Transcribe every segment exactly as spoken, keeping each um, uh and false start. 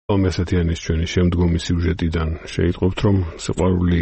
მესეთიანის ჩვენი შემდგომი სიუჟეტიდან შეიტყობთ, რომ სიყვარული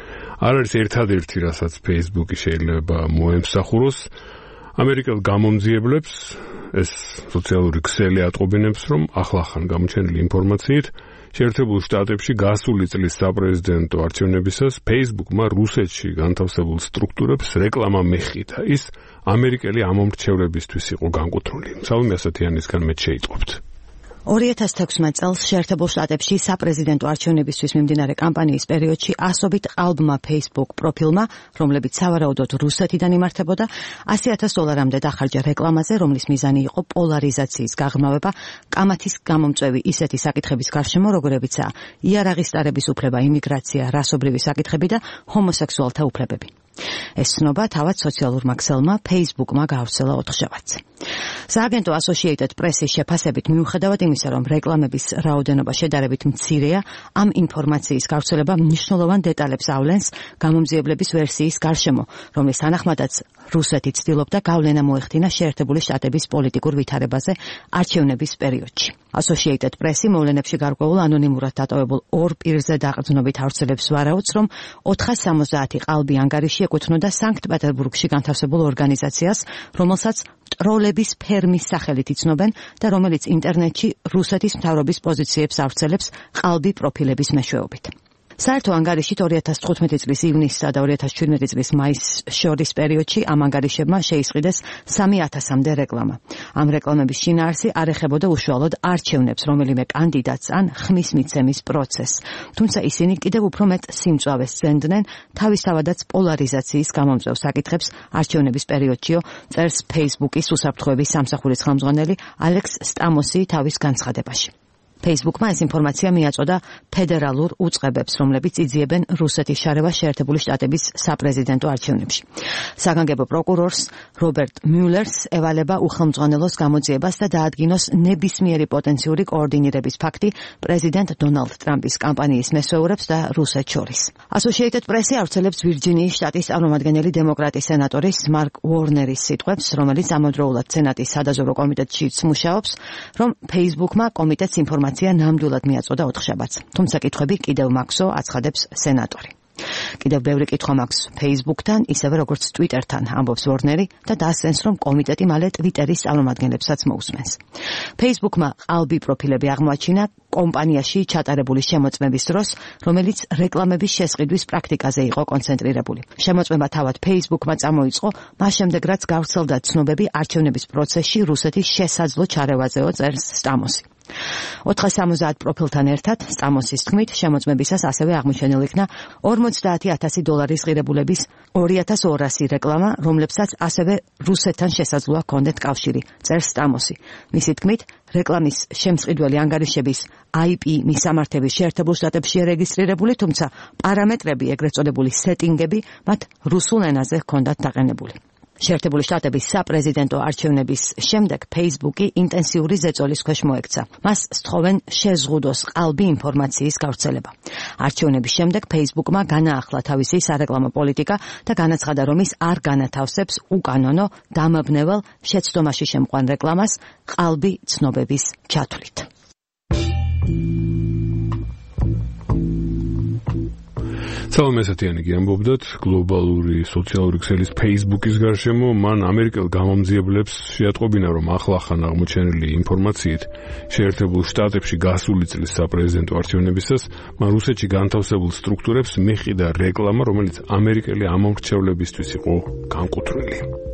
არ არის ერთადერთი, რასაც Facebook-ი შეიძლება მოემსახუროს. ამერიკელ გამომძიებლებს ეს სოციალური ქსელი ატყობინებს, რომ ახლახან გამოჩენილი ინფორმაციით შეერთებულ შტატებში გასული წლის საპრეზიდენტო არჩევნებისას Facebook-მა რუსეთში განთავსებულ სტრუქტურებს რეკლამა მეხიდა. ის ამერიკელი ამომრჩევრებისთვის იყო განკუთვნილი. სალომე ასათიანისგან მეც შეიტყობთ. ორი ათას თექვსმეტ წელს შეერთებულ შტატებში საპრეზიდენტო არჩევნებისთვის მიმდინარე კამპანიის პერიოდში ასობით ყალბმა Facebook პროფილმა, რომლებიც სავარაუდოდ რუსეთიდან იმართებოდა, ასი ათას დოლარამდე დახარჯა რეკლამაზე, რომლის მიზანი იყო პოლარიზაციის გაღრმავება, კამათის გამომწვევი ისეთი საკითხების გარშემო, როგორებიცაა იარაღის ტარების უფლება, იმიგრაცია, რასობრივი საკითხები და ჰომოსექსუალთა უფლებები. ეს ცნობა თავად სოციალურმა ქსელმა Facebook-მა გაავრცელა ოთხშაბათს. სააგენტო Associated Press-ის შეფასებით, მიუხედავად იმისა, რომ რეკლამების რაოდენობა შედარებით მცირეა, ამ ინფორმაციის გავრცელება მნიშვნელოვან დეტალებს ავლენს გამომძიებლების ვერსიის გარშემო, რომლის თანახმადაც რუსეთი ცდილობდა გავლენა მოეხდინა შეერთებული შტატების პოლიტიკურ ვითარებაზე არჩევნების პერიოდში. Associated Press-ი მოვლენებში გარკვეულ ანონიმურად დატოვებულ ორ პირზე დაყრდნობით ავრცელებს ვარაუდს, რომ ოთხას სამოცდაათი ყალბი ანგარიში ეკუთვნოდა სანქტ-პეტერბურგში განთავსებულ ორგანიზაციას, რომელსაც ტროლების ფერმის სახელით იცნობენ და რომელიც ინტერნეტში რუსეთის მთავრობის პოზიციებს ავრცელებს ყალბი პროფილების მეშვეობით. საერთო ანგარიშით ორი ათას თხუთმეტი წლის ივნისსა და ორი ათას შვიდმეტი წლის მაისს შორის პერიოდში ამ ანგარიშებმა შეისყიდეს სამი ათასამდე რეკლამა. ამ რეკლამების შინაარსი არ ეხებოდა უშუალოდ არჩევნებს, რომელიმე კანდიდატს ან ხმის მიცემის პროცესს. თუმცა ისინი კიდევ უფრო მეტ სიმწვავეს სცემდნენ თავისთავადაც პოლარიზაციის გამომწვევ საკითხებს არჩევნების პერიოდშიო, წერს Facebook-ის უსაფრთხოების სამსახურის ხელმძღვანელი ალექს სტამოსი თავის განცხადებაში. Facebook-მა ეს ინფორმაცია მიაწოდა ფედერალურ უწყებებს, რომლებიც იძიებენ რუსეთის შარევას შეერთებული შტატების საპრეზიდენტო არჩევნებში. საგანგებო პროკურორს რობერტ მიულერს ევალება უხელმძღვანელოს გამოძიებას და დაადგინოს ნებისმიერი პოტენციური კოორდინირების ფაქტი პრეზიდენტ დონალდ ტრამპის კამპანიის მესვეურებს და რუსეთს შორის. Associated Press-ი ავრცელებს ვირჯინიის შტატის წარმომადგენელი დემოკრატის სენატორის მარკ უორნერის სიტყვებს, რომელიც ამავდროულად სენატის სადაზვერვო კომიტეტშიც მუშაობს, რომ Facebook-მა კომიტეტს ინფორმაცია ნამდვილად მიაწოდა ოთხშაბათს. თუმცა კითხვები კიდევ მაქვს, აცხადებს სენატორი. კიდევ ბევრი კითხვა მაქვს Facebook-თან, ისევე როგორც Twitter-თან, ამბობს ვორნერი და დასცენს, რომ კომიტეტი მალე Twitter-ის წარმომადგენლებსაც მოусმენს. Facebook-მა ყალბი პროფილები აღმოაჩინა კომპანიაში ჩატარებული შემოწმების დროს, რომელიც რეკლამების შესყიდვის პრაქტიკაზე იყო კონცენტრირებული. შემოწმება თავად Facebook-მა წამოიწყო, მას შემდეგ რაც გავრცელდა ცნობები არჩევნების პროცესში რუსეთის შესაძლო ჩარევაზეო, წერს სტამოსი. ოთხას სამოცდაათ პროფილთან ერთად, სტამოსის თქმით, შემოწმებისას ასევე აღმოჩენილ იქნა ორმოცდაათი ათასი დოლარის ღირებულების ორი ათას ორასი რეკლამა, რომლებსაც ასევე რუსეთთან შესაძლოა ჰქონდეთ კავშირი, წერს სტამოსი. მისი თქმით, რეკლამის შემწყიდველი ანგარიშების აი პი მისამართების შეერთებულ შტატებში რეგისტრირებული, თუმცა პარამეტრები, ეგრეთ წოდებული სეტინგები, მათ რუსულ ენაზე ჰქონდათ დაყენებული. შეერთებული შტატების საპრეზიდენტო არჩევნების შემდეგ Facebook-ი ინტენსიური ზეწოლის ქვეშ მოექცა. მას სთხოვენ შეზღუდოს ყალბი ინფორმაციის გავრცელება. არჩევნების შემდეგ Facebook-მა განაახლა თავისი სარეკლამო პოლიტიკა და განაცხადა, რომ ის არ განათავსებს უკანონო, დამაბნეველ, შეცდომაში შემყვან რეკლამას ყალბი ცნობების ჩათვლით. სალომე ასათიანი ამბობდათ, გლობალური სოციალური ქსელის Facebook-ის გარშემო მან ამერიკელ გამომძიებლებს შეატყობინა, რომ ახლახან აღმოჩენილი ინფორმაციით შეერთებულ შტატებში გასული წლის საპრეზიდენტო არჩევნებისას მან რუსეთში განთავსებულ სტრუქტურებს მეხიდა რეკლამა, რომელიც ამერიკელი ამომრჩევლებისთვის იყო განკუთვნილი.